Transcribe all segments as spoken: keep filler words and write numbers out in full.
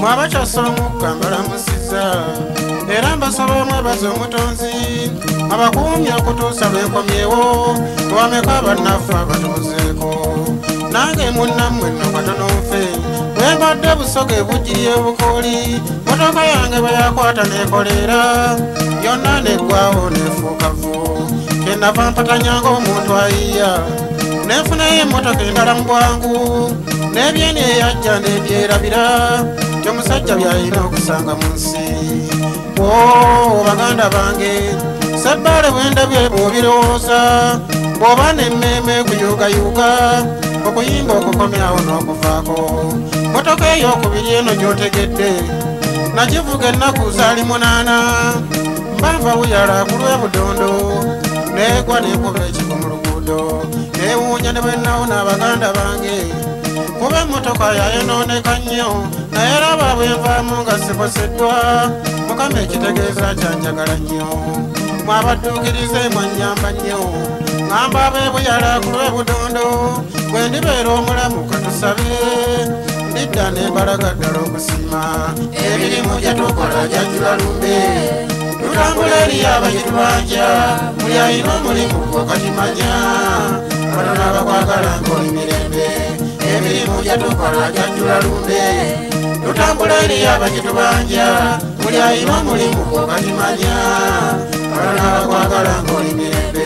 mwabakyasoomu kugambala musiza era mbasaba mwebaze omutonzi abakuumya okutuusa lwenkomyewo wameka bannaffe abatuuzeeko nange munnammwe nno katono nfe bwembadde busoge bugirye bukooli motoka yange bwe yakwata neekolera yonna neggwawo neefuuka vu kyenava mpatanyanga omuntu ayiya neefunayo emmotoka endala mu bwangu n'ebyeni eyajja n'ebyerabira byomusajja byalina okusanga mu nsi o baganda bange sebbaale bwendabye bw'obirowooza bw'oba n'emmeeme kuyuugayuuga okuyimba okukomyawo n'okuvaako motoka ey'okubiri eno gy'otegedde nagivuga ennaku zaali munaana mbanva buyala ku lw'ebudondo neegwa n'ekuba ekiko mu luguudo neewuunya ne bwe nawona abaganda bange kuba emmotoka yayonooneka nnyo naye raba bwenvaamu nga sikoseddwa mukama ekitegeeza kyanjagala nnyo mwabadduukirize mwannyamba nnyo ŋŋamba abeebuyala ku lw'ebudondo bwe ndibeera omulamu katusabe ndidda n'embalaga ddala okusiima emirimu gye tukola jajjula lumbe tutambula eriyo abagitubanja buli alina omulimu gw'okatimanya batono abakwagala ng'oli mirembe emirimu gye tukola jajjula lumbe tutambula eriyo abagitubanja buli alina omulimu gw'okatimanya batono abakwagala ng'oli mirembe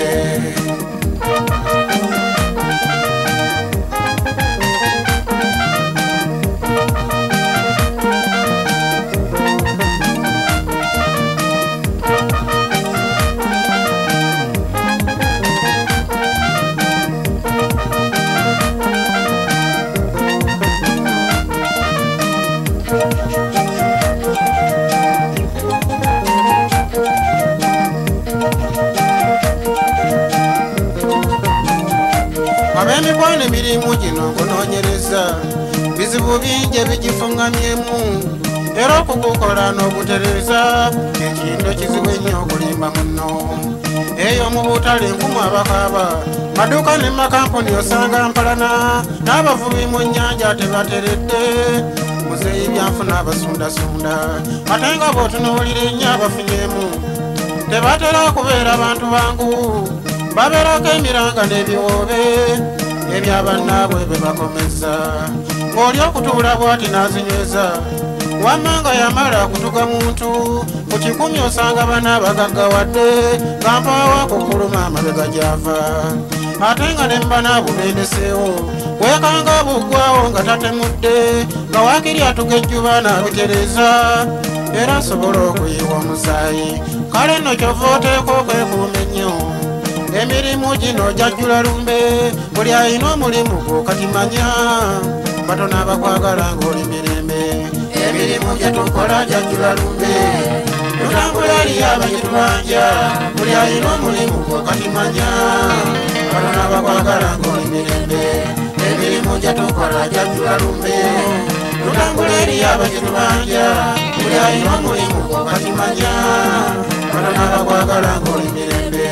ab'emikwano emirimu gino nkunoonyereza bizibu bingi ebigifungamyemu era okugukola n'ogutereza ekintu kizibu ennyo okulimba muno eyo mu butale nkumu abakaaba maduuka ne makampuni osanga mpalana n'abavubi mu nnyanja tebateredde muzeeyi byanfuna abasundasunda ate nga bw'otunuulira ennyo abafunyemu tebatera kubeera bantu bangu babeerako emiranga n'ebiwoobe ebyabannaabwe be bakomeza ng'oli okutuula bw'ati n'azinyweza wammanga yamala kutuga muntu ku kikumi osanga bana bagaggawadde nga mpaawa kukuluma amabega gy'ava ate nga ne mbanaabo bendeseewo weekanga buggwawo nga tatemudde nga waakiri atuga ejjuba n'abitereza era asobola okuyiwa omusaayi kale nno kyova oteeka okwekuuma ennyo emirimu gino jajjula lumbe buli alina omulimu gw'okatimanya batono abakwagala ng'oli mirembe emirimu gye tukola jajjula lumbe tutambula eriyo abagitubanja buli alina omulimu gw'okatimanya batono abakwagala ng'oli mirembe emirimu gye tukola jajjula lumbe tutambula eriyo abagitubanja buli alina omulimu gw'okatimanya batono abakwagala ng'oli mirembe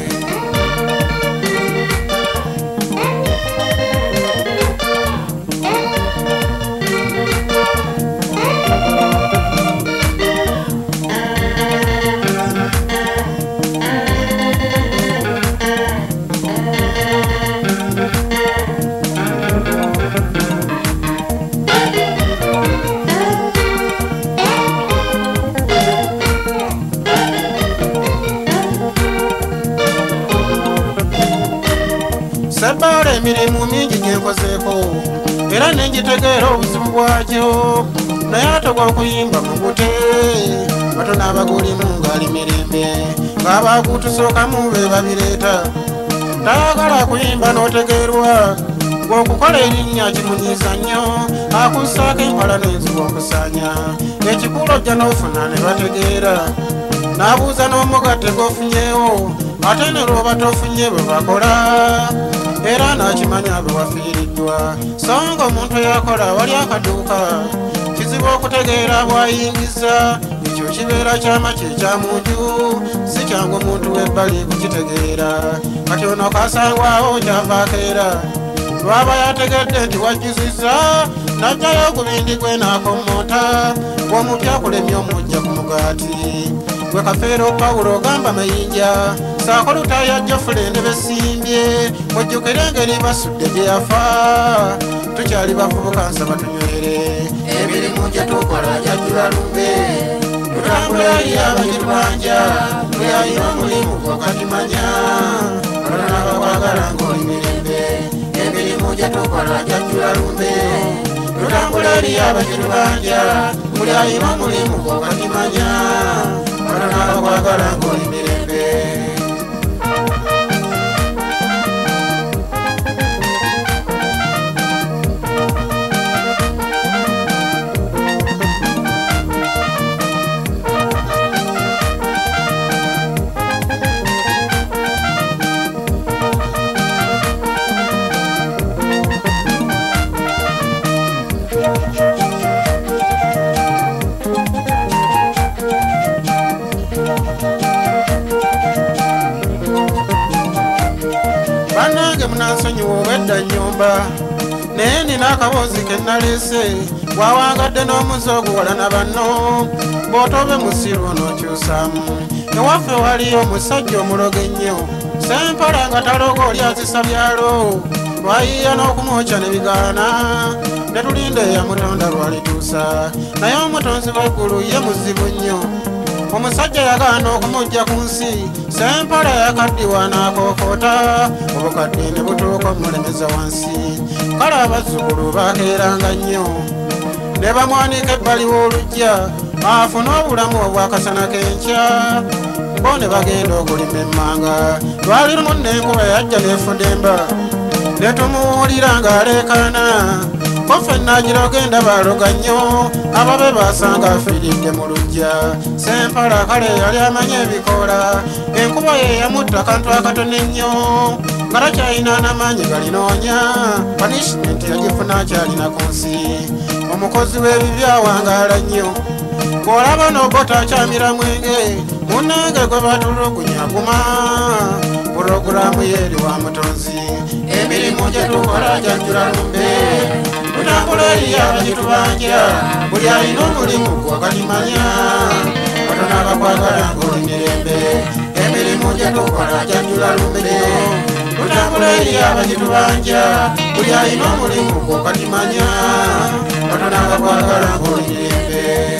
sebbaala emirimu mingi gyenkozeeko era nengitegeera obuzibu bwagyo naye ate gw'okuyimba mugute batono abagulimu ng'ali mirembe ng'abaagutusookamu be babireeta tayagala kuyimba n'otegeerwa gw'okukola erinnya kimunyiiza nnyo akussaako empala n'enzuba okusaanya ekikulu ojja n'ofuna ne bategeera n'abuuza n'omugatte gw'ofunyeewo ate ne lw'oba tofunye bwe bakola era n'akimanya bwe wafiiriddwa so nga omuntu yakola wali akaduuka kizibu okutegeera bw'ayingiza ekyo kibeera kyama kye kya munju si kyangu omuntu w'ebbali kukitegeera kati ono kasangwawo kyavaako era lwaba yategedde nti wajjuziza najjayo okubindi gwe n'akomota w'omupya kulemya omujja ku mugaati gwe Kafeero Pawulo ogamba mayinja saako lutaya Jofulende besimbye mujjukire engeri basudde gye yafa tukyali bavubuka nsaba tunywere emirimu gye tukola jajjula lumbe tutambula eri abagitubanja buli alina omulimu gw'okatimanya olona bakwagala ng'oli mirembe emirimu gye tukola jajjula lumbe tutambula eri abagitubanja buli alina omulimu gw'okatimanya olona bakwagala ng'oli mirembe. Banange munansonyiwa obwedda nnyumba naye nina akaboozi ke naleese wawangadde n'omuze oguwala na banno bw'otobe musiru onookyusaamu ewaffe waliyo omusajja omuloga ennyo Sempala nga taloga oli azisa byalo lwayiya n'okumwokya ne bigaana ne tulinda eyamutonda lwalituusa naye omutonzi w'eggulu ye muzibu nnyo omusajja yagaana okumujja ku nsi Sempala yakaddiwa n'akookota obukadde ne butuuka omulemeza wansi kale abazzukulu baakeeranga nnyo ne bamwanika ebbali w'olujja afune obulamu obwakasana k'enkya bo ne bagenda okulima emmanga lwali lumu n'enkuba yajja n'efunda emba ne tumuwulira ng'aleekaana ko ffenna agira ogenda baaloga nnyo ababe baasanga afiiridde mu luggya Sempala kale yali amanye ebikoola enkuba ye yamutta kantu akatono ennyo nga takyalina n'amaanyi galinoonya punishment yagifuna akyalina ku nsi omukozi w'ebibi awangaala nnyo bw'olaba n'obota akyamira mwenge munnange gwe batulugunya guma purogulaamu yeeri wa mutonzi emirimu gye tukola jajjula lumbe tutambula eri abagitubanja buli alina omulimu gw'okalimanya batona abakwagala ng'oli mirembe emirimu gye tukola jajjula lumbe tutambula eri abagitubanja buli alina omulimu gw'okalimanya batona abakwagala ng'oli mirembe.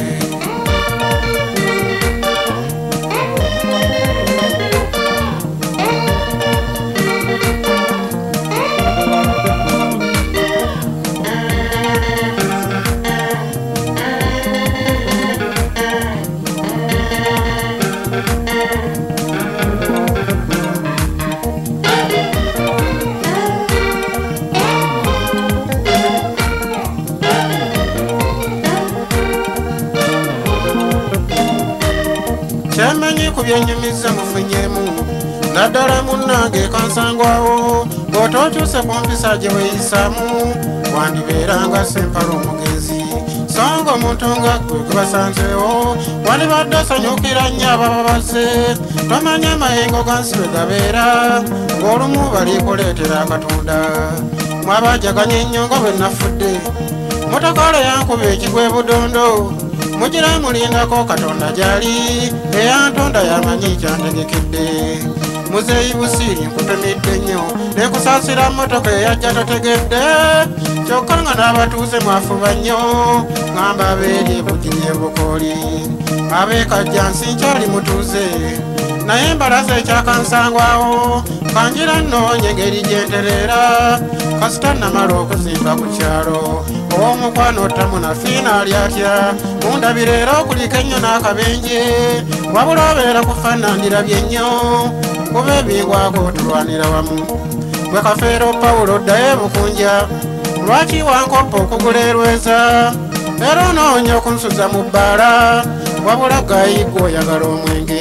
Kyemanyi ku byennyumiza mufunyemu naddala munnange kansangwawo bw'otookyuse ku mpisa gye weeyisaamu wandibeeranga Sempala omugezi so nga omuntu nga gwe gwe basanzeewo wandibadde osanyukira nnyo ababa bazze tomanya amayengo ga nsi bwe gabeera ng'olumu baliikuleetera akatunda mwabajaganya ennyo nga bwe nafudde mutakaala yankuba ekigwe budondo mugira mulindako Katonda gyali eyantonda yamanyi kyantegekedde muzeeyi busiiri nkutumidde nnyo nekusaasira mmotoka eyajja totegedde kyokka nga n'abatuuze mwafuba nnyo ngamba abeeri ebugiri ebukooli abeekajjansi nkyali mutuuze naye mbalaza ekyakansangwawo kanjira nnoonye engeri gyentereera kasita namala okuzimba ku kyalo ow'omukwano ottamu nafiina ali atya mundabira era okuliko ennyo n'akabenje wabula obeera kufaanandirabye nnyo kuba ebingwako tulwanira wamu gwe Kafeero Pawulo oddayo ebukunja lwaki wankoppa okugula erweza era onoonya okunsuza mu bbaala wabula gayiggwa oyagala omwenge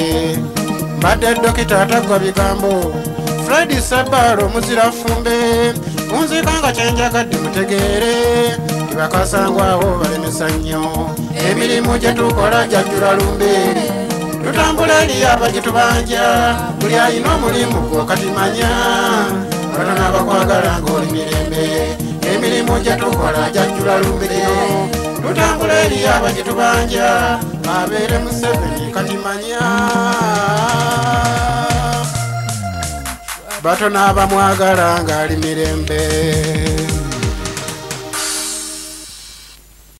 mbadde dokita ataggwa bigambo Fred Ssebaalo omuzira fumbe munzika nga kyenjagadde mutegeere tibakasangwawo balemesa nnyo emirimu gye tukola jajjula lumbe tutambula eri abagitubanja buli alina omulimu gw'okatimanya batono abakwagala ng'oli mirembe emirimu gye tukola jajjula lumbiriro tutambula eri abagitubanja abeere Museveni kati manya batono abamwagala ng'ali mirembe